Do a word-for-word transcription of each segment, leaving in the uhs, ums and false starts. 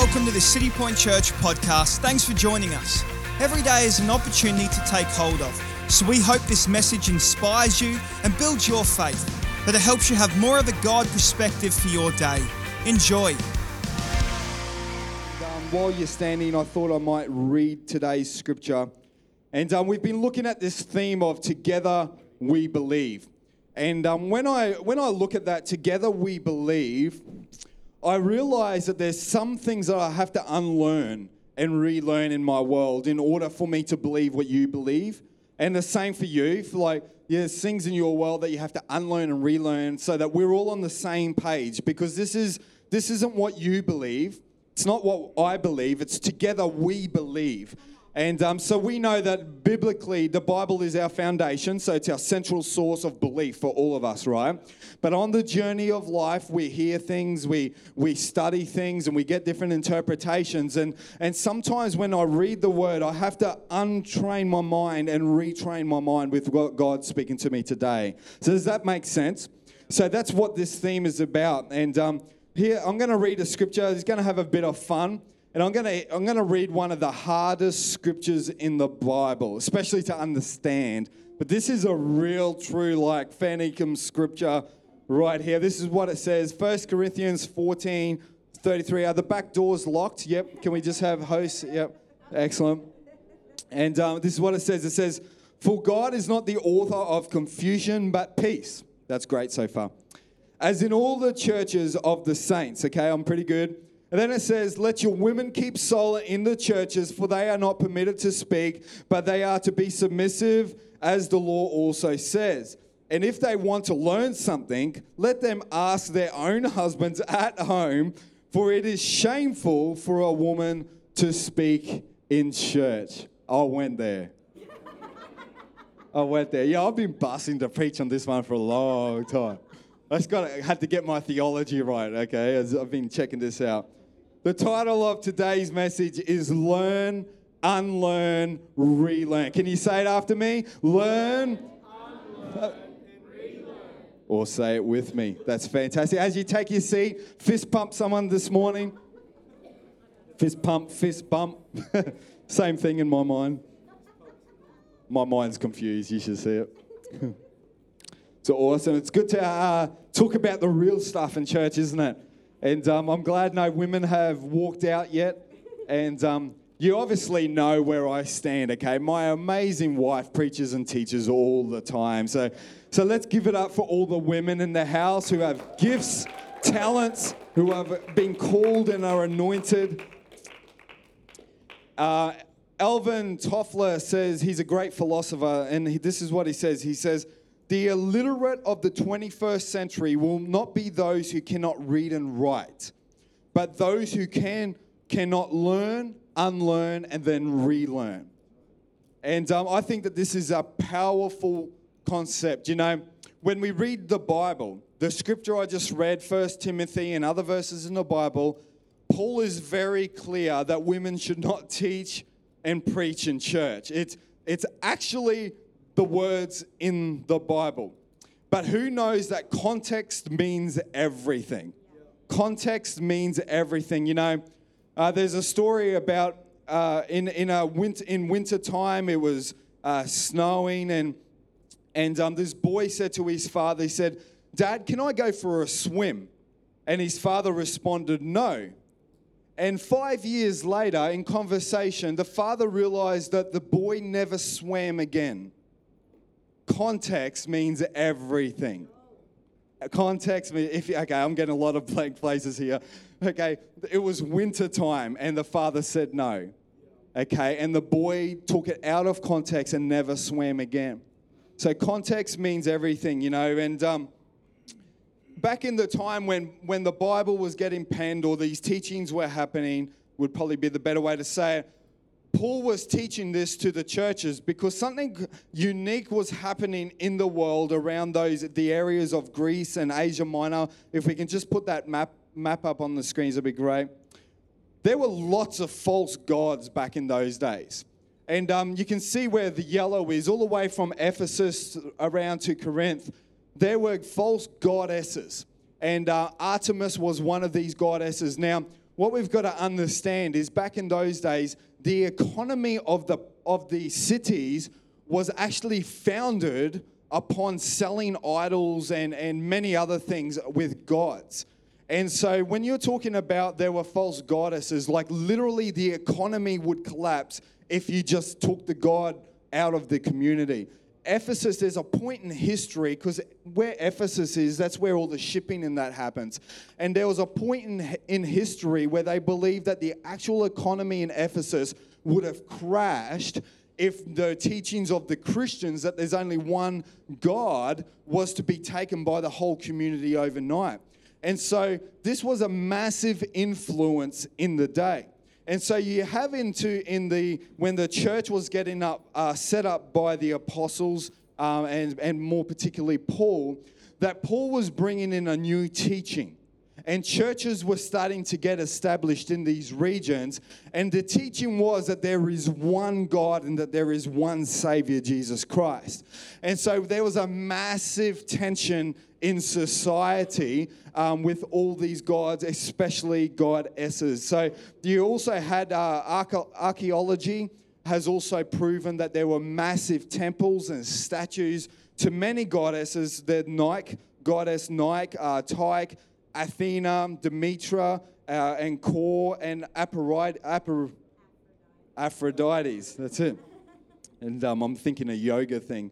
welcome to the City Point Church podcast. Thanks for joining us. Every day is an opportunity to take hold of, so we hope this message inspires you and builds your faith, that it helps you have more of a God perspective for your day. Enjoy. Um, while you're standing, I thought I might read today's scripture. And um, we've been looking at this theme of Together We Believe. And um, when I when I look at that, Together We Believe, I realize that there's some things that I have to unlearn and relearn in my world in order for me to believe what you believe. And the same for you. For like, yeah, there's things in your world that you have to unlearn and relearn so that we're all on the same page. Because this is this isn't what you believe. It's not what I believe. It's Together We Believe. And um, so we know that biblically the Bible is our foundation, so it's our central source of belief for all of us, right? But on the journey of life, we hear things, we we study things, and we get different interpretations. And, and sometimes when I read the Word, I have to untrain my mind and retrain my mind with what God's speaking to me today. So does that make sense? So that's what this theme is about. And um, here, I'm going to read a scripture. It's going to have a bit of fun. And I'm going to I'm going to read one of the hardest scriptures in the Bible, especially to understand. But this is a real, true, like, Fanicum scripture right here. This is what it says. First Corinthians fourteen thirty-three. Are the back doors locked? Yep. Can we just have hosts? Yep. Excellent. And um, this is what it says. It says, "For God is not the author of confusion, but peace." That's great so far. "As in all the churches of the saints." Okay, I'm pretty good. And then it says, "Let your women keep silent in the churches, for they are not permitted to speak, but they are to be submissive, as the law also says. And if they want to learn something, let them ask their own husbands at home, for it is shameful for a woman to speak in church." I went there. I went there. Yeah, I've been busting to preach on this one for a long time. I just got to, had to get my theology right, okay, as I've been checking this out. The title of today's message is Learn, Unlearn, Relearn. Can you say it after me? Learn, Unlearn, and Relearn. Or say it with me. That's fantastic. As you take your seat, fist pump someone this morning. Fist pump, fist bump. Same thing in my mind. My mind's confused. You should see it. So awesome. It's good to uh, talk about the real stuff in church, isn't it? And um, I'm glad no women have walked out yet. And um, you obviously know where I stand, okay? My amazing wife preaches and teaches all the time. So, so let's give it up for all the women in the house who have gifts, talents, who have been called and are anointed. Uh, Alvin Toffler says, he's a great philosopher, and he, this is what he says. He says, "The illiterate of the twenty-first century will not be those who cannot read and write, but those who can cannot learn, unlearn, and then relearn." And um, I think that this is a powerful concept. You know, when we read the Bible, the scripture I just read, First Timothy and other verses in the Bible, Paul is very clear that women should not teach and preach in church. It's, it's actually the words in the Bible. But who knows that context means everything? Context means everything. You know, uh, there's a story about uh, in in a winter in winter time it was uh, snowing, and and um, this boy said to his father, he said, "Dad, can I go for a swim?" And his father responded, "No." And five years later, in conversation, the father realized that the boy never swam again. Context means everything. Context means, if okay, I'm getting a lot of blank places here. Okay, it was winter time and the father said no. Okay, and the boy took it out of context and never swam again. So context means everything, you know. And um, back in the time when, when the Bible was getting penned or these teachings were happening, would probably be the better way to say it, Paul was teaching this to the churches because something unique was happening in the world around those the areas of Greece and Asia Minor. If we can just put that map map up on the screens, that'd be great. There were lots of false gods back in those days. And um, you can see where the yellow is, all the way from Ephesus around to Corinth. There were false goddesses. And uh, Artemis was one of these goddesses. Now, what we've got to understand is back in those days, the economy of the of the cities was actually founded upon selling idols and, and many other things with gods. And so when you're talking about there were false goddesses, like literally the economy would collapse if you just took the god out of the community. Ephesus, there's a point in history, because where Ephesus is, that's where all the shipping and that happens. And there was a point in, in history where they believed that the actual economy in Ephesus would have crashed if the teachings of the Christians that there's only one God was to be taken by the whole community overnight. And so this was a massive influence in the day. And so you have into in the when the church was getting up uh, set up by the apostles um, and and more particularly Paul, that Paul was bringing in a new teaching, and churches were starting to get established in these regions. And the teaching was that there is one God and that there is one Savior, Jesus Christ. And so there was a massive tension in society um, with all these gods, especially goddesses. So you also had uh, arche- archaeology has also proven that there were massive temples and statues to many goddesses. The Nike, goddess Nike, uh, Tyche, Athena, Demetra, uh, and Kore, and Aphrodite, Apar- Aphrodites. That's it. And um, I'm thinking a yoga thing.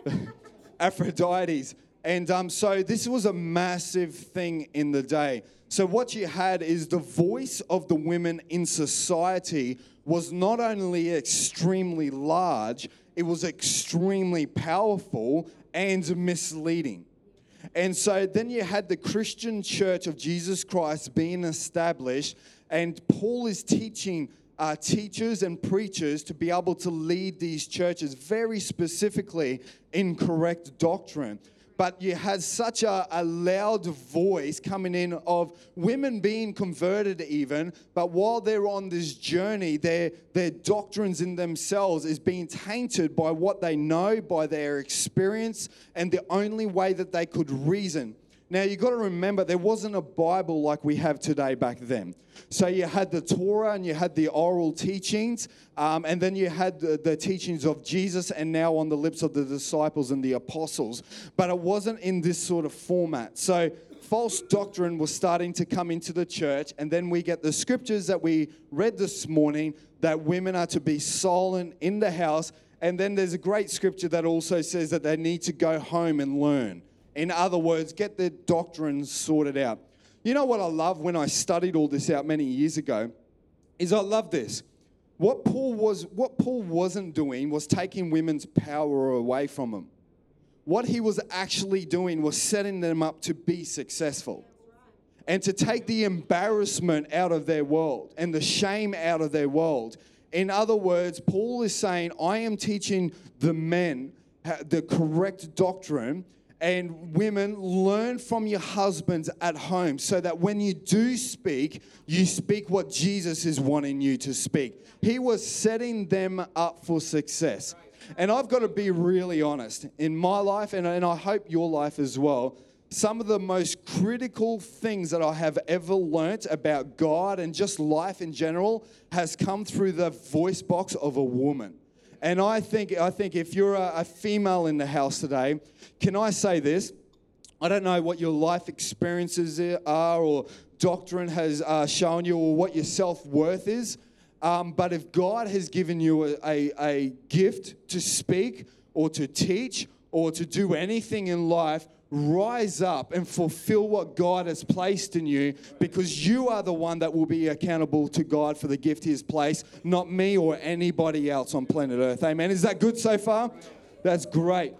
Aphrodites. And um, so this was a massive thing in the day. So what you had is the voice of the women in society was not only extremely large, it was extremely powerful and misleading. And so then you had the Christian Church of Jesus Christ being established, and Paul is teaching uh, teachers and preachers to be able to lead these churches very specifically in correct doctrine. But you had such a, a loud voice coming in of women being converted even, but while they're on this journey, their, their doctrines in themselves is being tainted by what they know, by their experience, and the only way that they could reason. Now, you've got to remember, there wasn't a Bible like we have today back then. So you had the Torah and you had the oral teachings, um, and then you had the, the teachings of Jesus and now on the lips of the disciples and the apostles. But it wasn't in this sort of format. So false doctrine was starting to come into the church, and then we get the scriptures that we read this morning that women are to be silent in the house. And then there's a great scripture that also says that they need to go home and learn. In other words, get their doctrines sorted out. You know what I love when I studied all this out many years ago is I love this. What Paul was, what Paul wasn't doing was taking women's power away from them. What he was actually doing was setting them up to be successful and to take the embarrassment out of their world and the shame out of their world. In other words, Paul is saying, I am teaching the men the correct doctrine. And women, learn from your husbands at home so that when you do speak, you speak what Jesus is wanting you to speak. He was setting them up for success. And I've got to be really honest. In my life, and, and I hope your life as well, some of the most critical things that I have ever learnt about God and just life in general has come through the voice box of a woman. And I think I think if you're a, a female in the house today, can I say this? I don't know what your life experiences are or doctrine has uh, shown you or what your self-worth is, um, but if God has given you a, a, a gift to speak or to teach or to do anything in life, rise up and fulfill what God has placed in you, because you are the one that will be accountable to God for the gift He has placed, not me or anybody else on planet Earth. Amen. Is that good so far? That's great.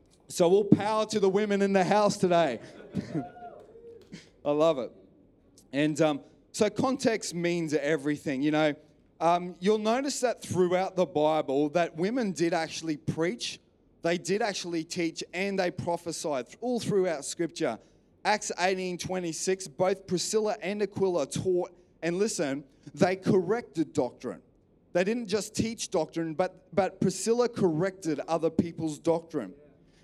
So all power to the women in the house today. I love it. And um, so context means everything. You know, um, you'll notice that throughout the Bible that women did actually preach. They did actually teach and they prophesied all throughout Scripture. Acts eighteen twenty-six, both Priscilla and Aquila taught, and listen, they corrected doctrine. They didn't just teach doctrine, but, but Priscilla corrected other people's doctrine.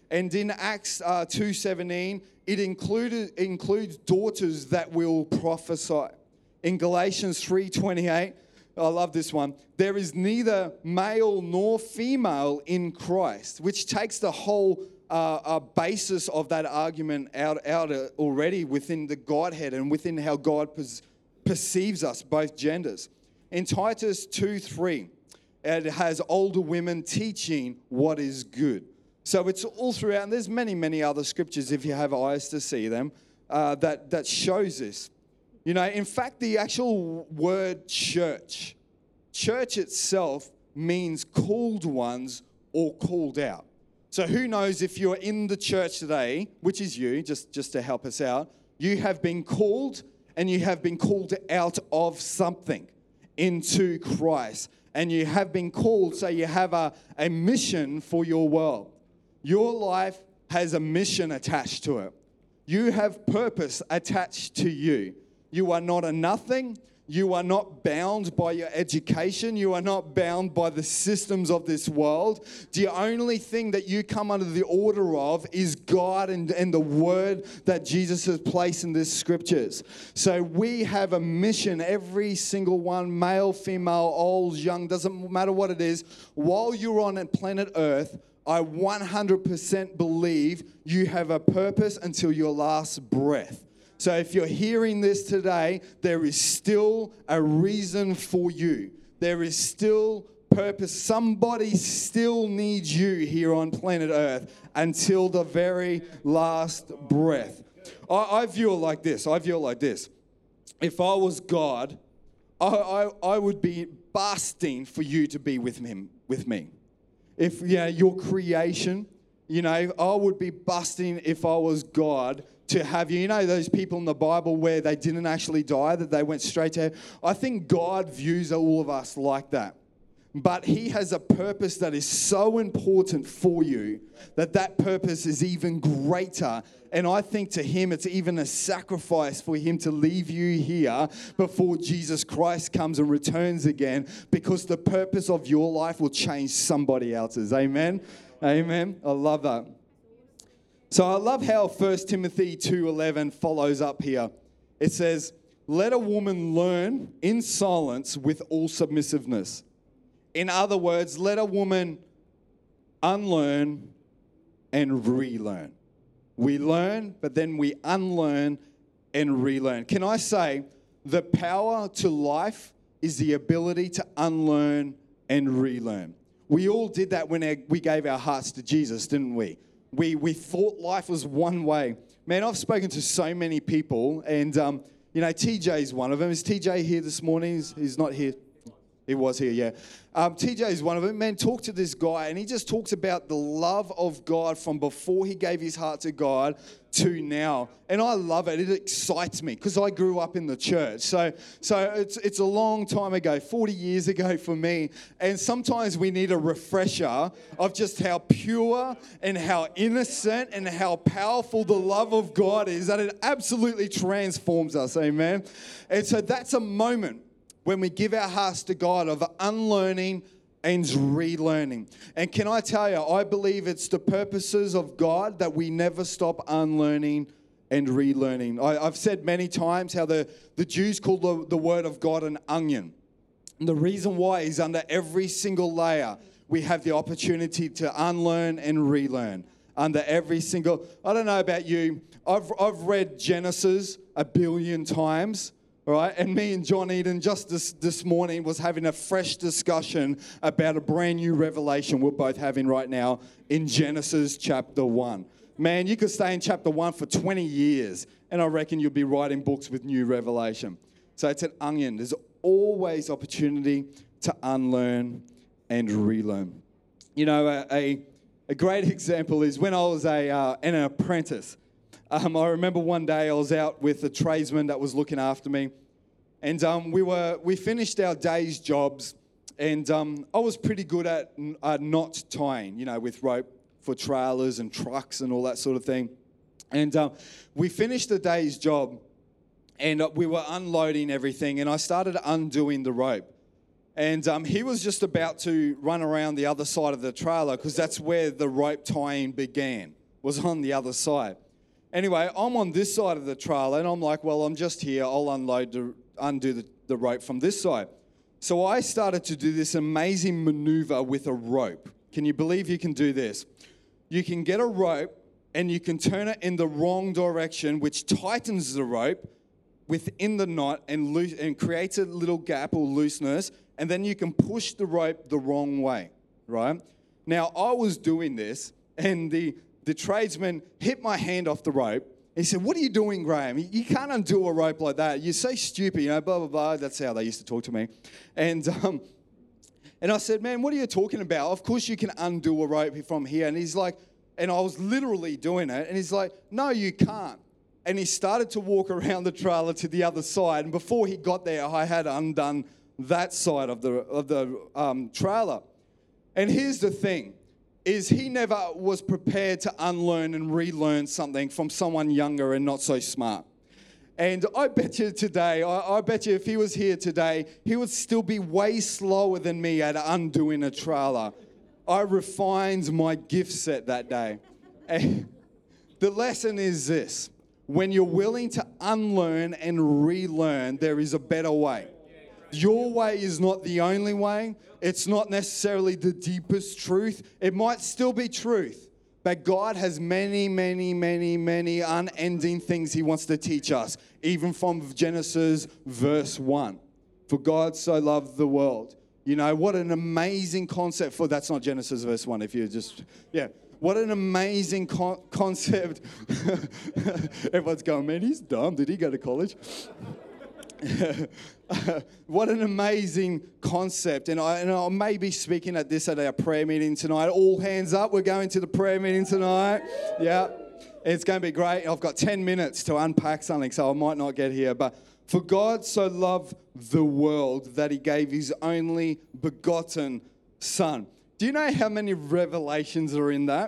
And in Acts uh, two seventeen, it included includes daughters that will prophesy. In Galatians three twenty-eight, I love this one. There is neither male nor female in Christ, which takes the whole uh, uh, basis of that argument out, out uh, already within the Godhead and within how God pers- perceives us, both genders. In Titus two three, it has older women teaching what is good. So it's all throughout, and there's many, many other scriptures, if you have eyes to see them, uh, that, that shows this. You know, in fact, the actual word church, church itself means called ones or called out. So who knows if you're in the church today, which is you, just, just to help us out, you have been called and you have been called out of something into Christ. And you have been called, so you have a, a mission for your world. Your life has a mission attached to it. You have purpose attached to you. You are not a nothing. You are not bound by your education. You are not bound by the systems of this world. The only thing that you come under the order of is God and, and the word that Jesus has placed in the scriptures. So we have a mission, every single one, male, female, old, young, doesn't matter what it is. While you're on planet Earth, I one hundred percent believe you have a purpose until your last breath. So if you're hearing this today, there is still a reason for you. There is still purpose. Somebody still needs you here on planet Earth until the very last breath. I, I view it like this. I view it like this. If I was God, I, I, I would be busting for you to be with him, with me. If you know, your creation, you know, I would be busting if I was God to have you. You know those people in the Bible where they didn't actually die, that they went straight to heaven? I think God views all of us like that. But he has a purpose that is so important for you that that purpose is even greater. And I think to him it's even a sacrifice for him to leave you here before Jesus Christ comes and returns again, because the purpose of your life will change somebody else's. Amen? Amen. I love that. So I love how First Timothy two eleven follows up here. It says, let a woman learn in silence with all submissiveness. In other words, let a woman unlearn and relearn. We learn, but then we unlearn and relearn. Can I say, the power to life is the ability to unlearn and relearn. We all did that when we gave our hearts to Jesus, didn't we? We we thought life was one way. Man, I've spoken to so many people, and, um, you know, T J's one of them. Is T J here this morning? He's, he's not here. He was here, yeah. Um, T J is one of them. Man, talk to this guy, and he just talks about the love of God from before he gave his heart to God to now. And I love it. It excites me because I grew up in the church. So so it's it's a long time ago, forty years ago for me. And sometimes we need a refresher of just how pure and how innocent and how powerful the love of God is, that it absolutely transforms us. Amen. And so that's a moment when we give our hearts to God of unlearning and relearning. And can I tell you, I believe it's the purposes of God that we never stop unlearning and relearning. I, I've said many times how the, the Jews call the, the word of God an onion. And the reason why is under every single layer, we have the opportunity to unlearn and relearn. Under every single, I don't know about you, I've, I've read Genesis a billion times. All right, and me and John Eden just this, this morning was having a fresh discussion about a brand new revelation we're both having right now in Genesis chapter one. Man, you could stay in chapter one for twenty years, and I reckon you'll be writing books with new revelation. So it's an onion. There's always opportunity to unlearn and relearn. You know, a, a, a great example is when I was a uh, an apprentice. Um, I remember one day I was out with a tradesman that was looking after me, and um, we were we finished our day's jobs, and um, I was pretty good at uh, knot tying, you know, with rope for trailers and trucks and all that sort of thing. And um, we finished the day's job, and uh, we were unloading everything, and I started undoing the rope. And um, he was just about to run around the other side of the trailer because that's where the rope tying began, was on the other side. Anyway, I'm on this side of the trailer and I'm like, well, I'm just here. I'll unload, the, undo the, the rope from this side. So I started to do this amazing maneuver with a rope. Can you believe you can do this? You can get a rope and you can turn it in the wrong direction, which tightens the rope within the knot and, loose, and creates a little gap or looseness, and then you can push the rope the wrong way, right? Now, I was doing this, and the, the tradesman hit my hand off the rope. He said, what are you doing, Graham? You can't undo a rope like that. You're so stupid, you know, blah, blah, blah. That's how they used to talk to me. And um, and I said, man, what are you talking about? Of course you can undo a rope from here. And he's like, and I was literally doing it, and he's like, no, you can't. And he started to walk around the trailer to the other side. And before he got there, I had undone that side of the of the um, trailer. And here's the thing, is he never was prepared to unlearn and relearn something from someone younger and not so smart. And I bet you today, I, I bet you if he was here today, he would still be way slower than me at undoing a trailer. I refined my gift set that day. And the lesson is this. When you're willing to unlearn and relearn, there is a better way. Your way is not the only way. It's not necessarily the deepest truth. It might still be truth, but God has many, many, many, many unending things He wants to teach us, even from Genesis verse one. For God so loved the world. You know, what an amazing concept for, that's not Genesis verse one, if you just, yeah. What an amazing con- concept. Everyone's going, man, he's dumb. Did he go to college? What an amazing concept. And I, and I may be speaking at this at our prayer meeting tonight. All hands up. We're going to the prayer meeting tonight. Yeah. It's going to be great. I've got ten minutes to unpack something, so I might not get here. But for God so loved the world that He gave His only begotten Son. Do you know how many revelations are in that?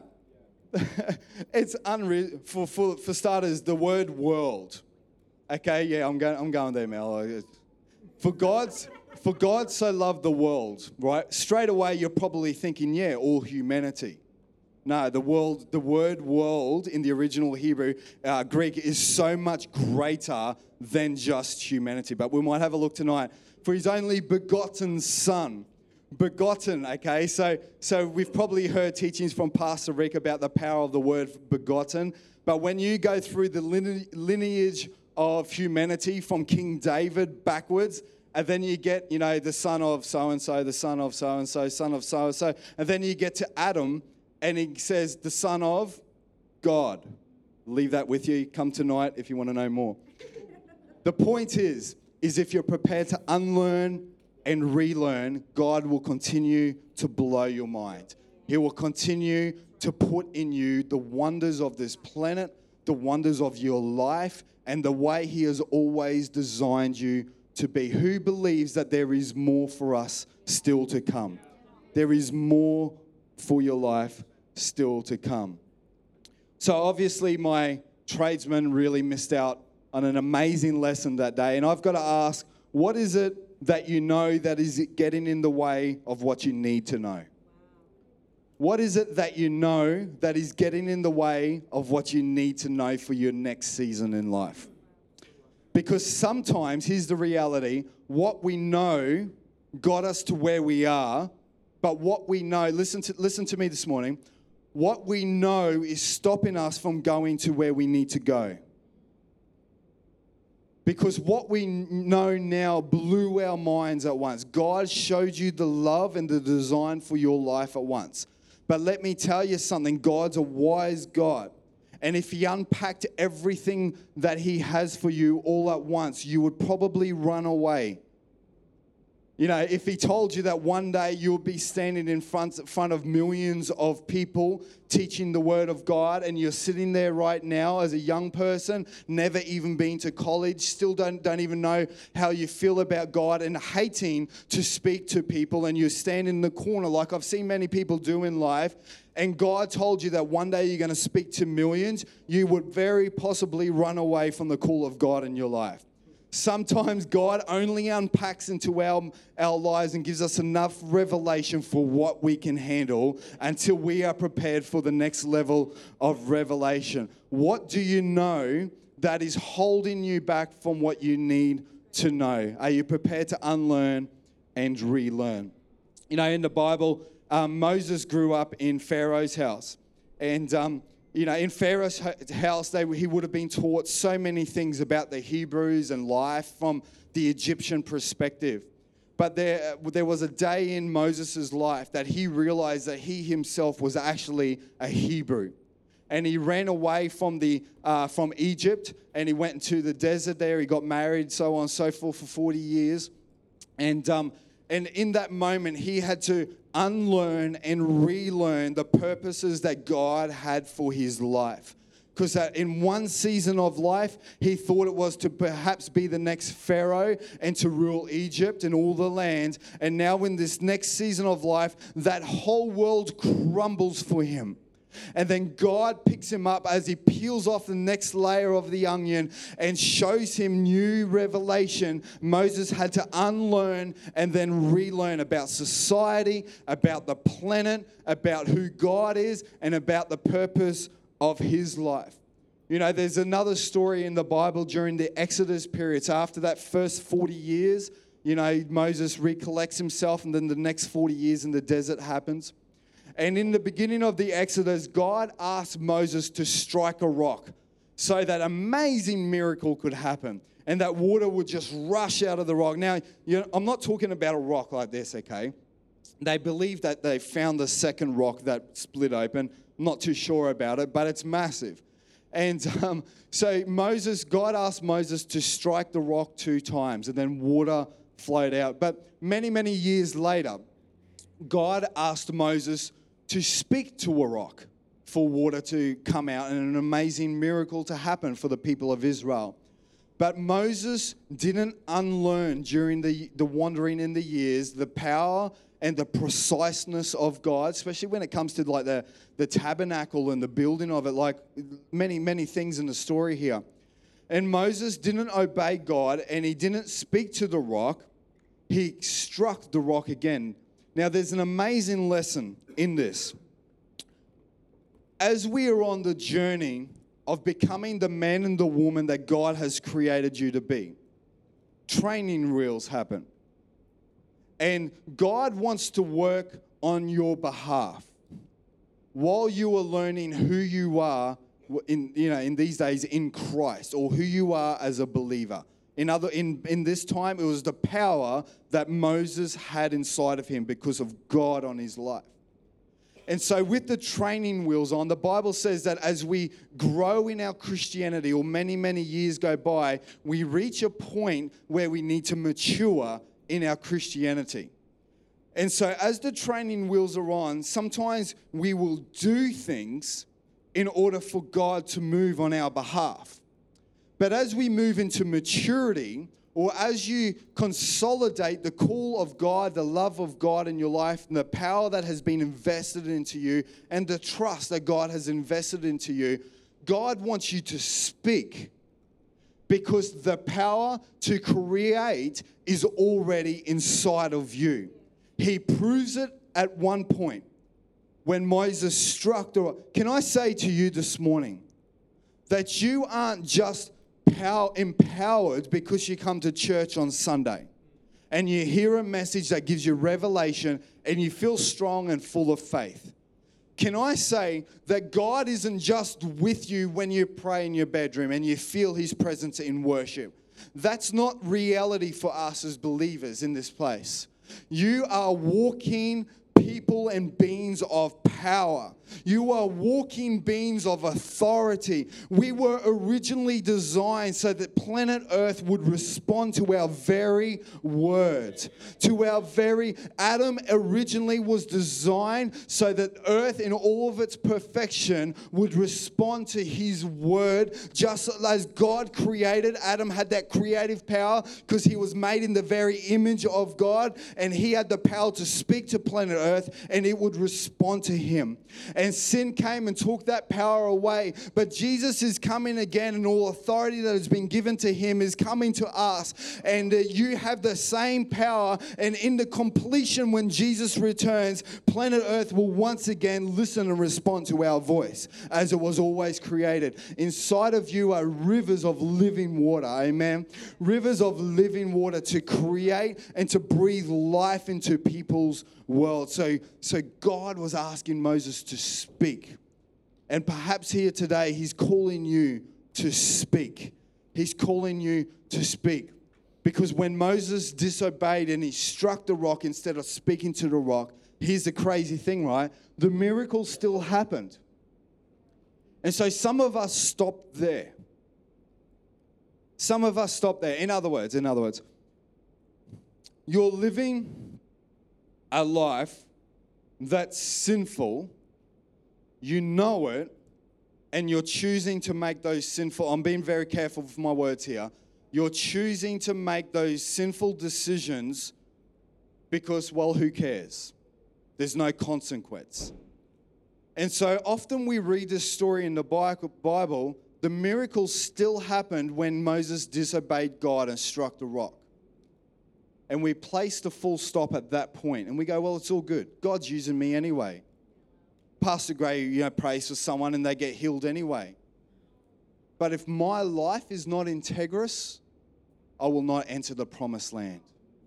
It's unreal. For, for for starters, the word world. Okay, yeah, I'm going I'm going there, Mel. For God's for God so loved the world, right? Straight away you're probably thinking, yeah, all humanity. No, the world, the word world in the original Hebrew, uh, Greek is so much greater than just humanity. But we might have a look tonight. For His only begotten Son. Begotten, okay? So so we've probably heard teachings from Pastor Rick about the power of the word begotten. But when you go through the line- lineage of humanity from King David backwards, and then you get, you know, the son of so-and-so, the son of so-and-so, son of so-and-so, and then you get to Adam, and he says, the son of God. Leave that with you. Come tonight if you want to know more. The point is, is if you're prepared to unlearn and relearn, God will continue to blow your mind. He will continue to put in you the wonders of this planet, the wonders of your life, and the way He has always designed you to be. Who believes that there is more for us still to come? There is more for your life still to come. So obviously my tradesman really missed out on an amazing lesson that day. And I've got to ask, what is it that you know that is getting in the way of what you need to know? What is it that you know that is getting in the way of what you need to know for your next season in life? Because sometimes, here's the reality, what we know got us to where we are, but what we know, listen to, listen to me this morning, what we know is stopping us from going to where we need to go. Because what we know now blew our minds at once. God showed you the love and the design for your life at once. But let me tell you something, God's a wise God. And if He unpacked everything that He has for you all at once, you would probably run away. You know, if He told you that one day you'll be standing in front, front of millions of people teaching the Word of God, and you're sitting there right now as a young person, never even been to college, still don't, don't even know how you feel about God, and hating to speak to people, and you stand in the corner like I've seen many people do in life, and God told you that one day you're going to speak to millions, you would very possibly run away from the call of God in your life. Sometimes God only unpacks into our, our lives and gives us enough revelation for what we can handle until we are prepared for the next level of revelation. What do you know that is holding you back from what you need to know? Are you prepared to unlearn and relearn? You know, in the Bible, um, Moses grew up in Pharaoh's house. And, um, you know, in Pharaoh's house, they, he would have been taught so many things about the Hebrews and life from the Egyptian perspective. But there, there was a day in Moses' life that he realized that he himself was actually a Hebrew. And he ran away from the uh, from Egypt, and he went into the desert there. He got married, so on and so forth, for forty years. And um, and in that moment, he had to unlearn and relearn the purposes that God had for his life. Because in one season of life, he thought it was to perhaps be the next Pharaoh and to rule Egypt and all the land. And now in this next season of life, that whole world crumbles for him. And then God picks him up as he peels off the next layer of the onion and shows him new revelation. Moses had to unlearn and then relearn about society, about the planet, about who God is, and about the purpose of his life. You know, there's another story in the Bible during the Exodus period. So after that first forty years, you know, Moses recollects himself, and then the next forty years in the desert happens. And in the beginning of the Exodus, God asked Moses to strike a rock so that amazing miracle could happen and that water would just rush out of the rock. Now, you know, I'm not talking about a rock like this, okay? They believe that they found the second rock that split open. I'm not too sure about it, but it's massive. And um, so Moses, God asked Moses to strike the rock two times, and then water flowed out. But many, many years later, God asked Moses to speak to a rock for water to come out and an amazing miracle to happen for the people of Israel. But Moses didn't unlearn during the, the wandering in the years the power and the preciseness of God, especially when it comes to like the, the tabernacle and the building of it, like many, many things in the story here. And Moses didn't obey God, and he didn't speak to the rock. He struck the rock again. Now, there's an amazing lesson in this. As we are on the journey of becoming the man and the woman that God has created you to be, training wheels happen. And God wants to work on your behalf while you are learning who you are in, you know, in these days in Christ, or who you are as a believer. In other, in, in this time, it was the power that Moses had inside of him because of God on his life. And so with the training wheels on, the Bible says that as we grow in our Christianity, or many, many years go by, we reach a point where we need to mature in our Christianity. And so as the training wheels are on, sometimes we will do things in order for God to move on our behalf. But as we move into maturity, or as you consolidate the call of God, the love of God in your life, and the power that has been invested into you, and the trust that God has invested into you, God wants you to speak, because the power to create is already inside of you. He proves it at one point when Moses struck the rock. Can I say to you this morning that you aren't just Power, empowered because you come to church on Sunday and you hear a message that gives you revelation and you feel strong and full of faith. Can I say that God isn't just with you when you pray in your bedroom and you feel his presence in worship? That's not reality for us as believers in this place. You are walking people and beings of power. You are walking beings of authority. We were originally designed so that planet Earth would respond to our very words. To our very... Adam originally was designed so that Earth in all of its perfection would respond to his word. Just as God created, Adam had that creative power because he was made in the very image of God, and he had the power to speak to planet Earth and it would respond to him. and sin came and took that power away. But Jesus is coming again, and all authority that has been given to him is coming to us. And uh, you have the same power. And in the completion, when Jesus returns, planet Earth will once again listen and respond to our voice as it was always created. Inside of you are rivers of living water. Amen. Rivers of living water to create and to breathe life into people's world. So, so God was asking Moses to speak. And perhaps here today, he's calling you to speak. He's calling you to speak. Because when Moses disobeyed and he struck the rock instead of speaking to the rock, here's the crazy thing, right? The miracle still happened. And so some of us stopped there. Some of us stopped there. In other words, in other words, you're living a life that's sinful, you know it, and you're choosing to make those sinful, I'm being very careful with my words here, you're choosing to make those sinful decisions because, well, who cares? There's no consequence. And so often we read this story in the Bible, the miracle still happened when Moses disobeyed God and struck the rock. And we place the full stop at that point. And we go, well, it's all good. God's using me anyway. Pastor Gray, you know, prays for someone and they get healed anyway. But if my life is not integrous, I will not enter the promised land.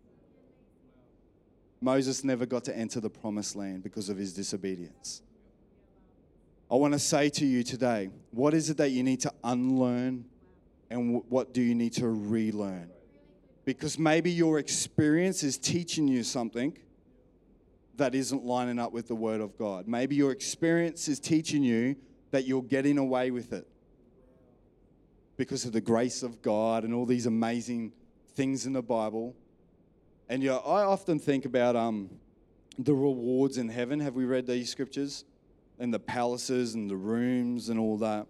Moses never got to enter the promised land because of his disobedience. I want to say to you today, what is it that you need to unlearn and what do you need to relearn? Because maybe your experience is teaching you something that isn't lining up with the Word of God. Maybe your experience is teaching you that you're getting away with it because of the grace of God and all these amazing things in the Bible. And you know, I often think about um, the rewards in heaven. Have we read these scriptures? And the palaces and the rooms and all that.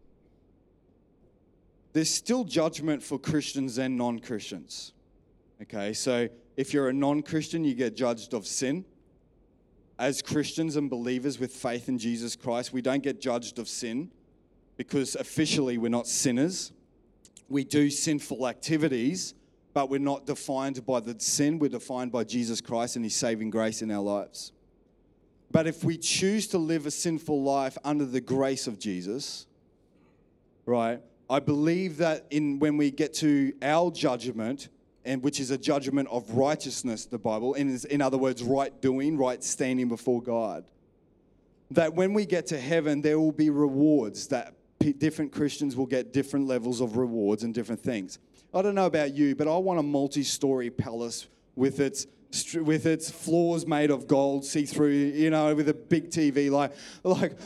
There's still judgment for Christians and non-Christians. Okay, so if you're a non-Christian, you get judged of sin. As Christians and believers with faith in Jesus Christ, we don't get judged of sin because officially we're not sinners. We do sinful activities, but we're not defined by the sin. We're defined by Jesus Christ and His saving grace in our lives. But if we choose to live a sinful life under the grace of Jesus, right, I believe that in when we get to our judgment, and which is a judgment of righteousness, the Bible, in, in other words, right doing, right standing before God, that when we get to heaven, there will be rewards, that p- different Christians will get different levels of rewards and different things. I don't know about you, but I want a multi-story palace with its with its floors made of gold, see-through, you know, with a big T V. Like, like,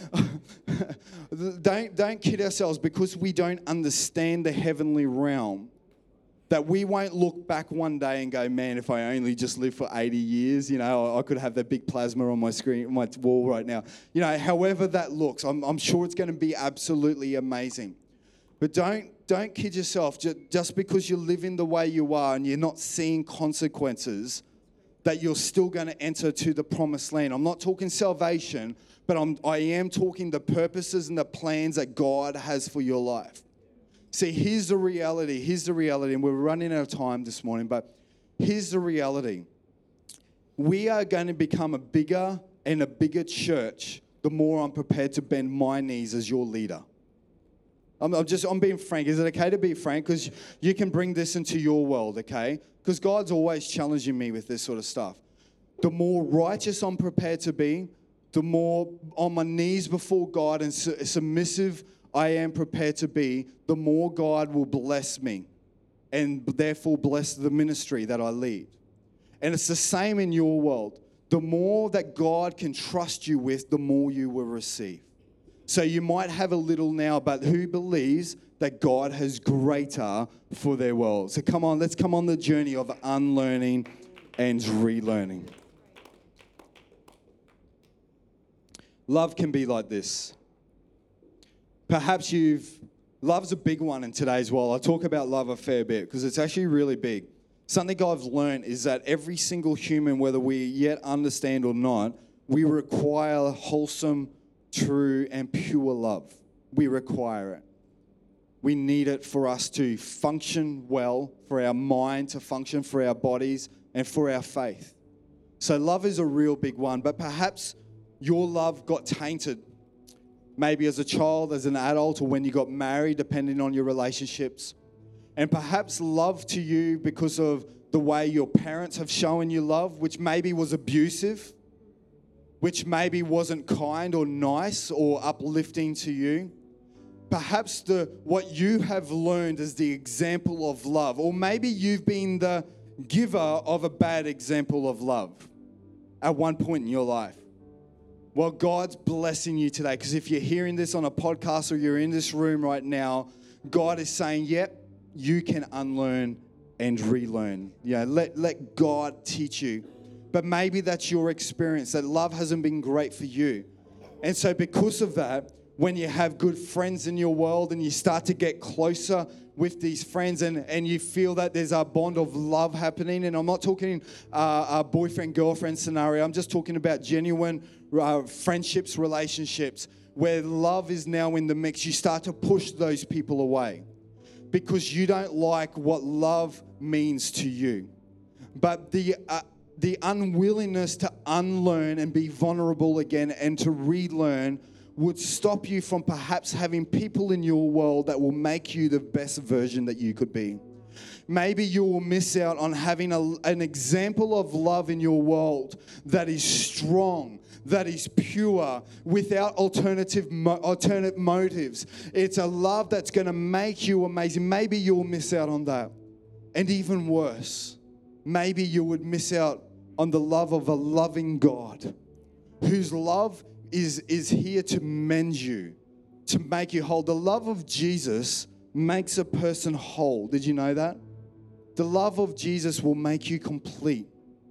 don't don't kid ourselves because we don't understand the heavenly realm. That we won't look back one day and go, man, if I only just lived for eighty years, you know, I could have that big plasma on my screen, on my wall right now. You know, however that looks, I'm, I'm sure it's going to be absolutely amazing. But don't don't kid yourself. Just because you're living the way you are and you're not seeing consequences, that you're still going to enter to the promised land. I'm not talking salvation, but I'm, I am talking the purposes and the plans that God has for your life. See, here's the reality. Here's the reality. And we're running out of time this morning, but here's the reality. We are going to become a bigger and a bigger church the more I'm prepared to bend my knees as your leader. I'm, I'm just, I'm being frank. Is it okay to be frank? Because you can bring this into your world, okay? Because God's always challenging me with this sort of stuff. The more righteous I'm prepared to be, the more on my knees before God and su- submissive I am prepared to be, the more God will bless me and therefore bless the ministry that I lead. And it's the same in your world. The more that God can trust you with, the more you will receive. So you might have a little now, but who believes that God has greater for their world? So come on, let's come on the journey of unlearning and relearning. Love can be like this. Perhaps you've, love's a big one in today's world. I talk about love a fair bit because it's actually really big. Something I've learned is that every single human, whether we yet understand or not, we require wholesome true and pure love. We require it. We need it for us to function well, for our mind to function, for our bodies, and for our faith. So love is a real big one, but perhaps your love got tainted. Maybe as a child, as an adult, or when you got married, depending on your relationships. And perhaps love to you because of the way your parents have shown you love, which maybe was abusive, which maybe wasn't kind or nice or uplifting to you. Perhaps the what you have learned is the example of love, or maybe you've been the giver of a bad example of love at one point in your life. Well, God's blessing you today, because if you're hearing this on a podcast or you're in this room right now, God is saying, yep, you can unlearn and relearn. Yeah, let, let God teach you. But maybe that's your experience, that love hasn't been great for you. And so because of that, when you have good friends in your world and you start to get closer with these friends and, and you feel that there's a bond of love happening, and I'm not talking uh, a boyfriend-girlfriend scenario, I'm just talking about genuine uh, friendships, relationships, where love is now in the mix, you start to push those people away because you don't like what love means to you. But the uh, the unwillingness to unlearn and be vulnerable again and to relearn would stop you from perhaps having people in your world that will make you the best version that you could be. Maybe you will miss out on having a, an example of love in your world that is strong, that is pure, without alternative mo- alternate motives. It's a love that's going to make you amazing. Maybe you'll miss out on that. And even worse, maybe you would miss out on the love of a loving God whose love is, is here to mend you, to make you whole. The love of Jesus makes a person whole. Did you know that? The love of Jesus will make you complete.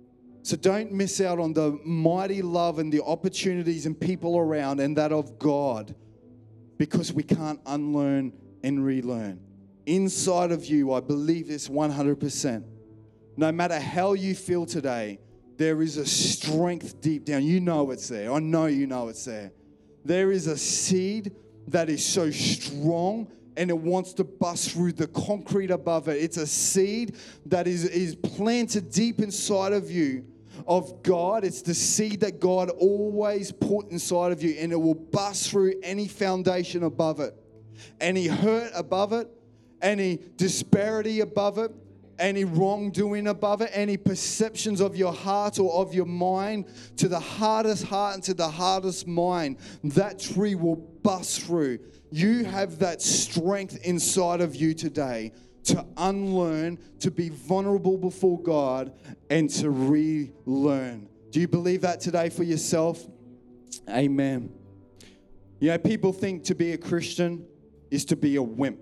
So don't miss out on the mighty love and the opportunities and people around and that of God, because we can't unlearn and relearn. Inside of you, I believe this one hundred percent. No matter how you feel today, there is a strength deep down. You know it's there. I know you know it's there. There is a seed that is so strong and it wants to bust through the concrete above it. It's a seed that is, is planted deep inside of you of God. It's the seed that God always put inside of you, and it will bust through any foundation above it, any hurt above it, any disparity above it, any wrongdoing above it, any perceptions of your heart or of your mind, to the hardest heart and to the hardest mind, that tree will bust through. You have that strength inside of you today to unlearn, to be vulnerable before God, and to relearn. Do you believe that today for yourself? Amen. You know, people think to be a Christian is to be a wimp.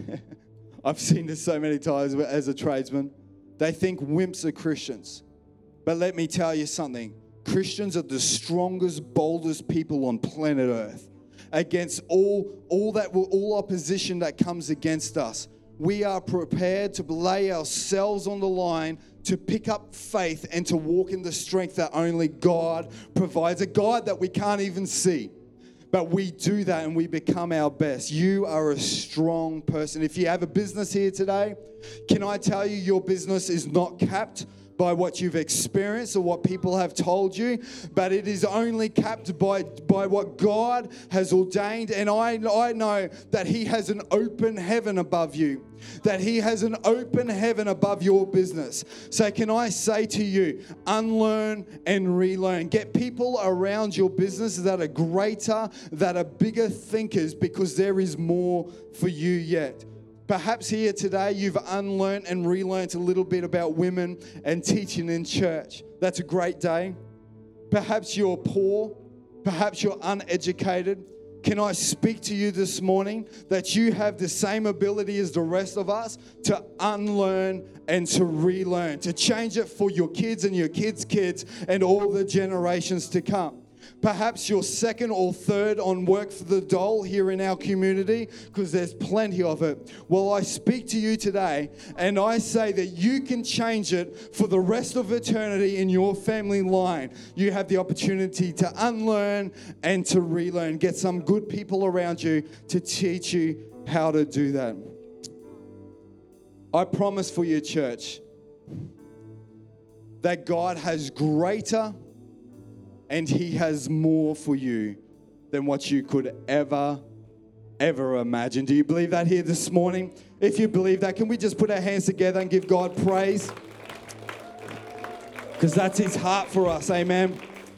I've seen this so many times as a tradesman. They think wimps are Christians. But let me tell you something. Christians are the strongest, boldest people on planet Earth. Against all, all that all opposition that comes against us, we are prepared to lay ourselves on the line, to pick up faith and to walk in the strength that only God provides. A God that we can't even see. But we do that and we become our best. You are a strong person. If you have a business here today, can I tell you your business is not capped by what you've experienced or what people have told you, but it is only capped by, by what God has ordained. And I, I know that He has an open heaven above you, that He has an open heaven above your business. So can I say to you, unlearn and relearn. Get people around your business that are greater, that are bigger thinkers, because there is more for you yet. Perhaps here today you've unlearned and relearned a little bit about women and teaching in church. That's a great day. Perhaps you're poor. Perhaps you're uneducated. Can I speak to you this morning that you have the same ability as the rest of us to unlearn and to relearn, to change it for your kids and your kids' kids and all the generations to come? Perhaps you're second or third on work for the dole here in our community, because there's plenty of it. Well, I speak to you today and I say that you can change it for the rest of eternity in your family line. You have the opportunity to unlearn and to relearn. Get some good people around you to teach you how to do that. I promise for you, church, that God has greater and He has more for you than what you could ever, ever imagine. Do you believe that here this morning? If you believe that, can we just put our hands together and give God praise? Because that's His heart for us, amen.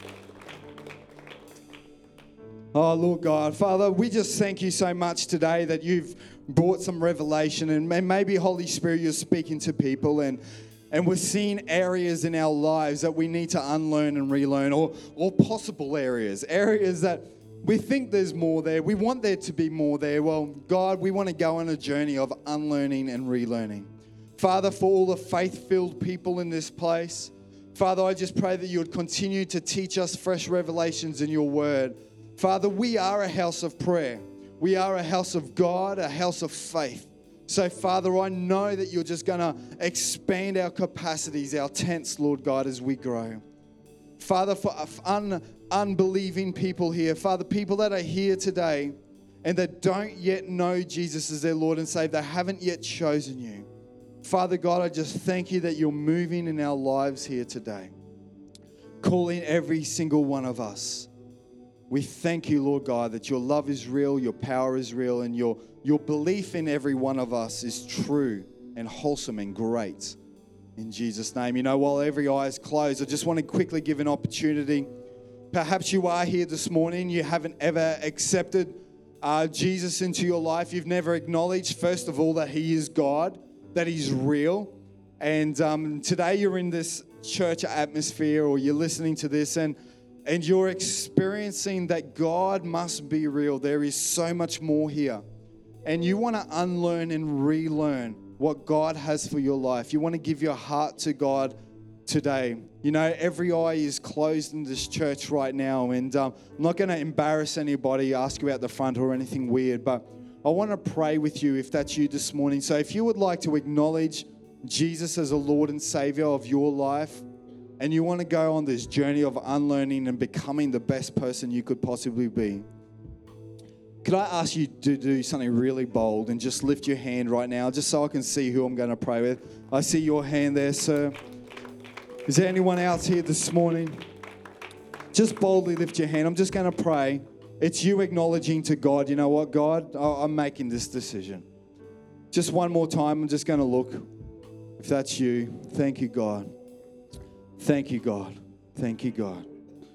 Oh, Lord God, Father, we just thank you so much today that you've brought some revelation, and maybe Holy Spirit, you're speaking to people, and and we're seeing areas in our lives that we need to unlearn and relearn, or or possible areas, areas that we think there's more there. We want there to be more there. Well, God, we want to go on a journey of unlearning and relearning. Father, for all the faith-filled people in this place, Father, I just pray that you would continue to teach us fresh revelations in your word. Father, we are a house of prayer. We are a house of God, a house of faith. So, Father, I know that you're just going to expand our capacities, our tents, Lord God, as we grow. Father, for un- unbelieving people here, Father, people that are here today and that don't yet know Jesus as their Lord and Savior, they haven't yet chosen you. Father God, I just thank you that you're moving in our lives here today, calling every single one of us. We thank you, Lord God, that your love is real, your power is real, and your, your belief in every one of us is true and wholesome and great. In Jesus' name. You know, while every eye is closed, I just want to quickly give an opportunity. Perhaps you are here this morning, you haven't ever accepted uh, Jesus into your life. You've never acknowledged, first of all, that He is God, that He's real. And um, today you're in this church atmosphere, or you're listening to this, and And you're experiencing that God must be real. There is so much more here. And you want to unlearn and relearn what God has for your life. You want to give your heart to God today. You know, every eye is closed in this church right now. And um, I'm not going to embarrass anybody, ask you out the front or anything weird. But I want to pray with you if that's you this morning. So if you would like to acknowledge Jesus as a Lord and Savior of your life, and you want to go on this journey of unlearning and becoming the best person you could possibly be, could I ask you to do something really bold and just lift your hand right now, just so I can see who I'm going to pray with? I see your hand there, sir. Is there anyone else here this morning? Just boldly lift your hand. I'm just going to pray. It's you acknowledging to God, you know what, God, I'm making this decision. Just one more time, I'm just going to look. If that's you, thank you, God. Thank you, God. Thank you, God.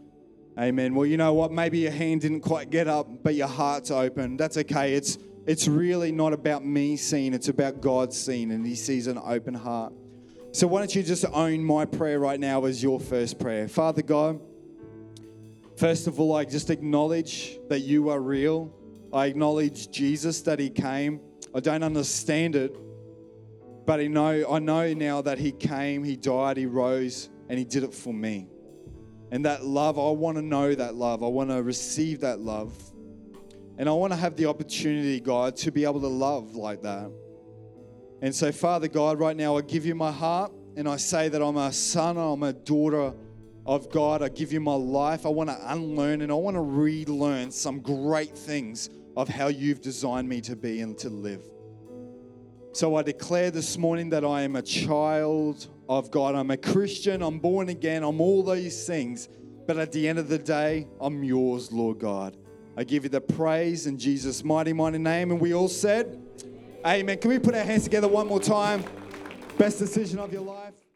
Amen. Well, you know what? Maybe your hand didn't quite get up, but your heart's open. That's okay. It's it's really not about me seeing. It's about God seeing, and He sees an open heart. So why don't you just own my prayer right now as your first prayer. Father God, first of all, I just acknowledge that you are real. I acknowledge Jesus, that He came. I don't understand it, but I know, I know now that He came, He died, He rose, and He did it for me. And that love, I want to know that love. I want to receive that love. And I want to have the opportunity, God, to be able to love like that. And so, Father God, right now I give you my heart, and I say that I'm a son, I'm a daughter of God. I give you my life. I want to unlearn and I want to relearn some great things of how you've designed me to be and to live. So I declare this morning that I am a child of God. I'm a Christian. I'm born again. I'm all these things. But at the end of the day, I'm yours, Lord God. I give you the praise in Jesus' mighty, mighty name. And we all said, amen. Can we put our hands together one more time? Best decision of your life.